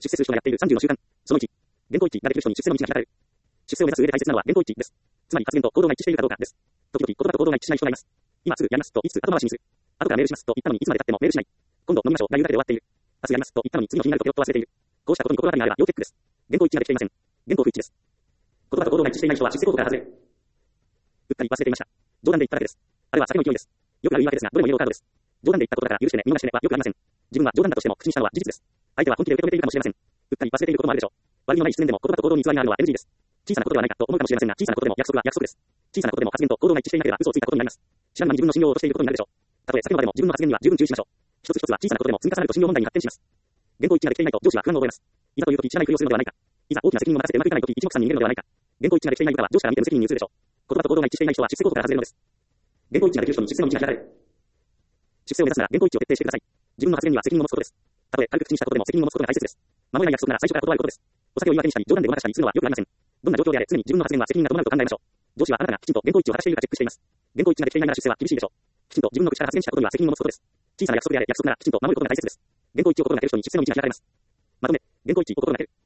出世する人がやっている30の習慣。その1、原稿一致ができる人に出世の道が開かれる。出世を目指す上で大切なのは原稿一致です。つまり発言と行動が一致しているかどうかです。時々言葉と行動が一致しない人がいます。今すぐやりますと言いつつ後回しにする。後からメールしますと言ったのにいつまで経ってもメールしない。今度飲みましょうが言うだけで終わっている。明日やりますと言ったのに次の日になるとペロッと忘れている。こうしたことに心当たりがあれば要チェックです。原稿一致ができていません。原稿不一致です。言葉と行動が一致していない人は出世行動から外れる。うっかり忘れていました。冗談で言っただけです。あれは酒の勢いです。よくある言い訳ですが、どれもイエローカードです。冗談で言ったことだから許してね、見逃してねはよくありません。自分は冗談だとしても口にしたのは事実です。相手は本気で受け止めているかもしれません。うっかり忘れていることもあるでしょう。悪気のない失念でも言葉と行動に偽りがあるのは NG です。小さなことではないかと思うかもしれませんが、小さなことでも約束は約束です。小さなことでも発言と行動が一致していなければ嘘をついたことになります。知らぬ間に自分の信用を落としていることになるでしょう。たとえ先までも自分の発言には十分注意しましょう。一つ一つは小さなことでも積み重なると信用問題に発展します。原稿一致ができていないと上司は不安を覚えます。いざという時知らないふりをするのではないか。いざ大きな責任を任せてうまくいかない時一目散に逃げるのではないか。原稿一致ができていない部下は上司から見て無責任に映るでしょう。言葉と行動が一致していない人は出世行動から外れるのです。原稿一致ができる人に出世の道が開かれる。出世を目指すなら原稿一致を徹底してください。自分の発言には責任を持つことです。たとえ軽く口にしたことでも責任を持つことが大切です。守れない約束なら最初から断ることです。お酒を言い訳にしたり冗談でごまかしたりするのはよくありません。どんな状況であれ常に自分の発言は責任が伴うと考えましょう。上司はあなたがきちんと原稿一致を果たしているかチェックしています。原稿一致ができていないなら出世は厳しいでしょう。きちんと自分の口から発言したことには責任を持つことです。小さな約束であれ約束ならきちんと守ることが大切です。原稿一致を心がける人に出世の道が開かれます。まとめ、原稿一致を心がける。